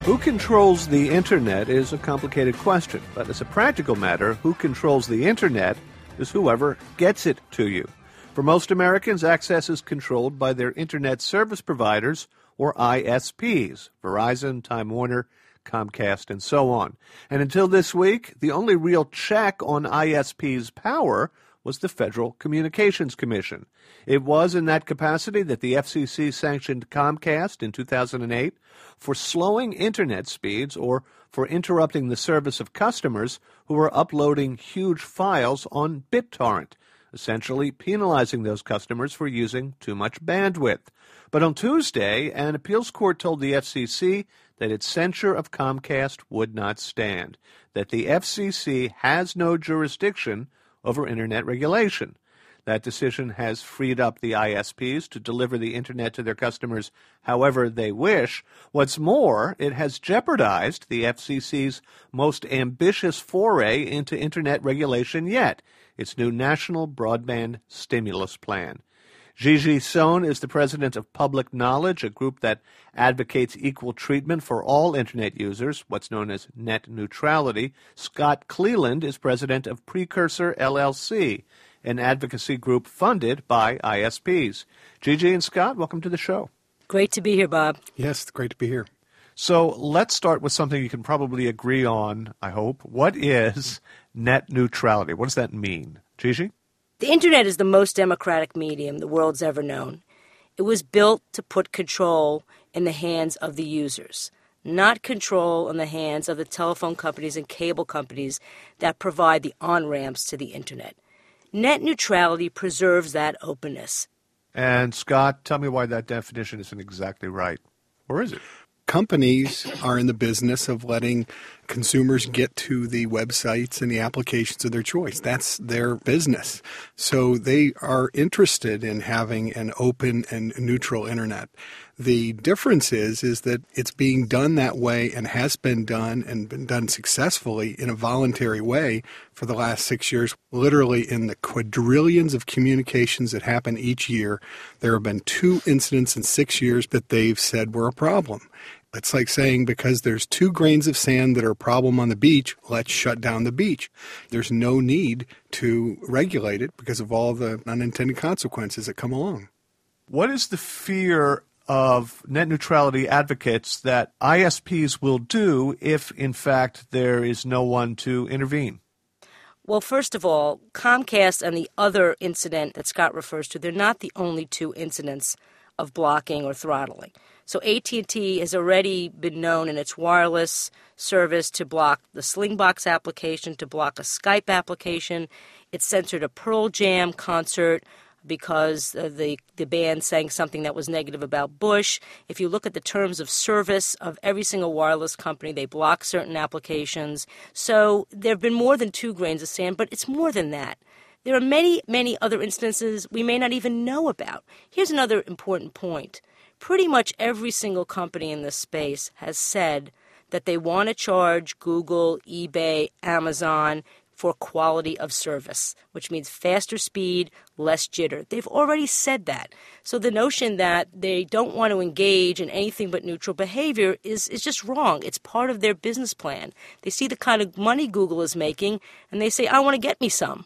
Who controls the Internet is a complicated question, but as a practical matter, who controls the Internet is whoever gets it to you. For most Americans, access is controlled by their Internet service providers, or ISPs, Verizon, Time Warner, Comcast, and so on. And until this week, the only real check on ISP's power was the Federal Communications Commission. It was in that capacity that the FCC sanctioned Comcast in 2008 for slowing Internet speeds or for interrupting the service of customers who were uploading huge files on BitTorrent, essentially penalizing those customers for using too much bandwidth. But on Tuesday, an appeals court told the FCC that its censure of Comcast would not stand, that the FCC has no jurisdiction over Internet regulation. That decision has freed up the ISPs to deliver the Internet to their customers however they wish. What's more, it has jeopardized the FCC's most ambitious foray into Internet regulation yet, its new National Broadband Stimulus Plan. Gigi Sohn is the president of Public Knowledge, a group that advocates equal treatment for all Internet users, what's known as net neutrality. Scott Cleland is president of Precursor LLC, an advocacy group funded by ISPs. Gigi and Scott, welcome to the show. Great to be here, Bob. Yes, it's great to be here. So let's start with something you can probably agree on, I hope. What is net neutrality? What does that mean? Gigi? The Internet is the most democratic medium the world's ever known. It was built to put control in the hands of the users, not control in the hands of the telephone companies and cable companies that provide the on-ramps to the Internet. Net neutrality preserves that openness. And Scott, tell me why that definition isn't exactly right. Or is it? Companies are in the business of letting consumers get to the websites and the applications of their choice. That's their business. So they are interested in having an open and neutral Internet. The difference is that it's being done that way and has been done and been done successfully in a voluntary way for the last 6 years. Literally in the quadrillions of communications that happen each year, there have been 2 incidents in 6 years that they've said were a problem. It's like saying because there's 2 grains of sand that are a problem on the beach, let's shut down the beach. There's no need to regulate it because of all the unintended consequences that come along. What is the fear of net neutrality advocates that ISPs will do if, in fact, there is no one to intervene? Well, first of all, Comcast and the other incident that Scott refers to, they're not the only 2 incidents of blocking or throttling. So AT&T has already been known in its wireless service to block the Slingbox application, to block a Skype application. It censored a Pearl Jam concert because the band sang something that was negative about Bush. If you look at the terms of service of every single wireless company, they block certain applications. So there have been more than 2 grains of sand, but it's more than that. There are many, many other instances we may not even know about. Here's another important point. Pretty much every single company in this space has said that they want to charge Google, eBay, Amazon for quality of service, which means faster speed, less jitter. They've already said that. So the notion that they don't want to engage in anything but neutral behavior is just wrong. It's part of their business plan. They see the kind of money Google is making, and they say, I want to get me some.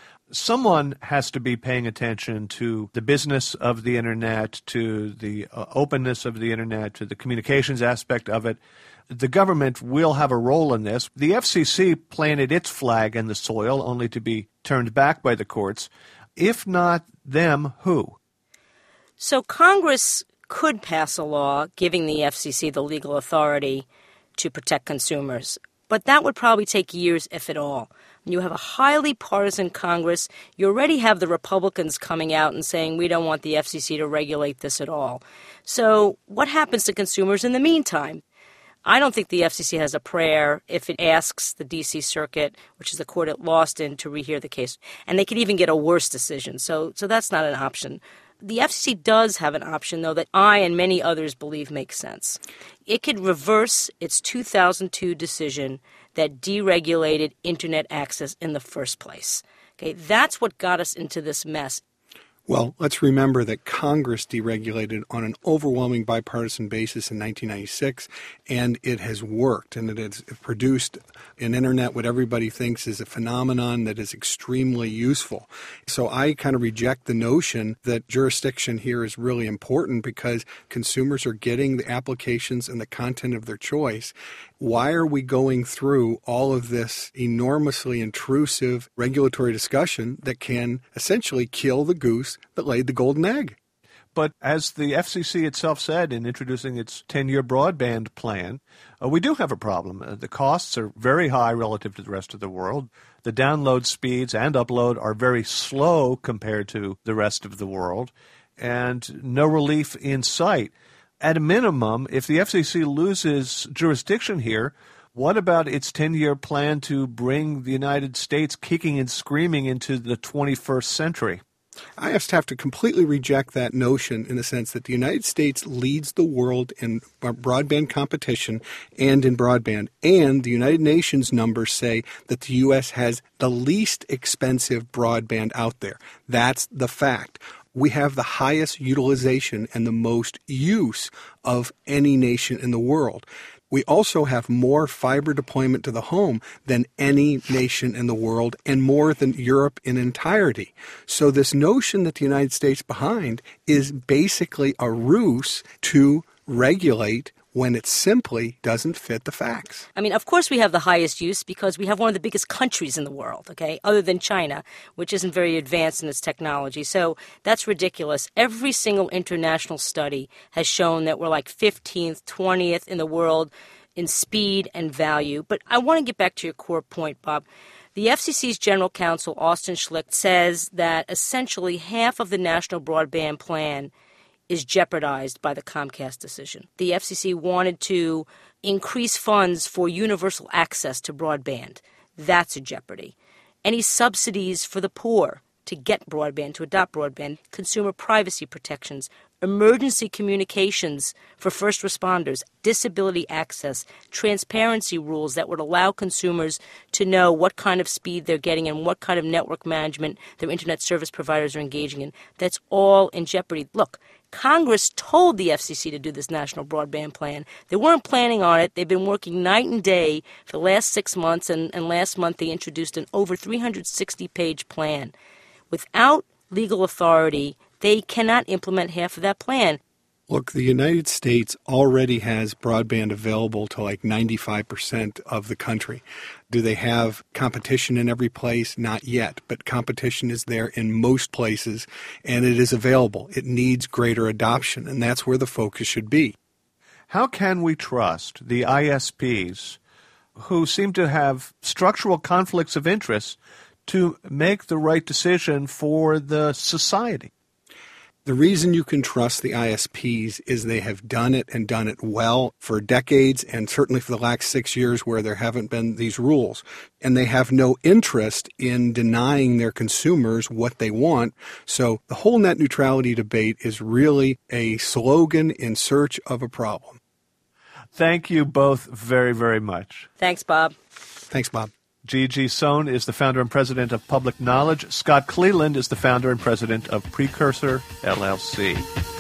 Someone has to be paying attention to the business of the Internet, to the openness of the Internet, to the communications aspect of it. The government will have a role in this. The FCC planted its flag in the soil only to be turned back by the courts. If not them, who? So Congress could pass a law giving the FCC the legal authority to protect consumers, but that would probably take years, if at all. You have a highly partisan Congress. You already have the Republicans coming out and saying we don't want the FCC to regulate this at all. So what happens to consumers in the meantime? I don't think the FCC has a prayer if it asks the D.C. Circuit, which is the court it lost in, to rehear the case. And they could even get a worse decision. So that's not an option. The FCC does have an option, though, that I and many others believe makes sense. It could reverse its 2002 decision that deregulated Internet access in the first place. Okay, that's what got us into this mess. Well, let's remember that Congress deregulated on an overwhelming bipartisan basis in 1996, and it has worked, and it has produced an internet what everybody thinks is a phenomenon that is extremely useful. So I kind of reject the notion that jurisdiction here is really important because consumers are getting the applications and the content of their choice. Why are we going through all of this enormously intrusive regulatory discussion that can essentially kill the goose that laid the golden egg? But as the FCC itself said in introducing its 10-year broadband plan, we do have a problem. The costs are very high relative to the rest of the world. The download speeds and upload are very slow compared to the rest of the world, and no relief in sight. At a minimum, if the FCC loses jurisdiction here, what about its 10-year plan to bring the United States kicking and screaming into the 21st century? I just have to completely reject that notion in the sense that the United States leads the world in broadband competition and in broadband. And the United Nations numbers say that the U.S. has the least expensive broadband out there. That's the fact. We have the highest utilization and the most use of any nation in the world. We also have more fiber deployment to the home than any nation in the world and more than Europe in entirety. So this notion that the United States is behind is basically a ruse to regulate when it simply doesn't fit the facts. I mean, of course we have the highest use because we have one of the biggest countries in the world, okay, other than China, which isn't very advanced in its technology. So that's ridiculous. Every single international study has shown that we're like 15th, 20th in the world in speed and value. But I want to get back to your core point, Bob. The FCC's General Counsel, Austin Schlicht, says that essentially half of the national broadband plan is jeopardized by the Comcast decision. The FCC wanted to increase funds for universal access to broadband. That's a jeopardy. Any subsidies for the poor to get broadband, to adopt broadband, consumer privacy protections, emergency communications for first responders, disability access, transparency rules that would allow consumers to know what kind of speed they're getting and what kind of network management their internet service providers are engaging in. That's all in jeopardy. Look, Congress told the FCC to do this national broadband plan. They weren't planning on it. They've been working night and day for the last 6 months, and last month they introduced an over 360-page plan. Without legal authority, they cannot implement half of that plan. Look, the United States already has broadband available to like 95% of the country. Do they have competition in every place? Not yet, but competition is there in most places, and it is available. It needs greater adoption, and that's where the focus should be. How can we trust the ISPs, who seem to have structural conflicts of interest, to make the right decision for the society? The reason you can trust the ISPs is they have done it and done it well for decades, and certainly for the last 6 years where there haven't been these rules. And they have no interest in denying their consumers what they want. So the whole net neutrality debate is really a slogan in search of a problem. Thank you both very, very much. Thanks, Bob. Thanks, Bob. Gigi Sohn is the founder and president of Public Knowledge. Scott Cleland is the founder and president of Precursor, LLC.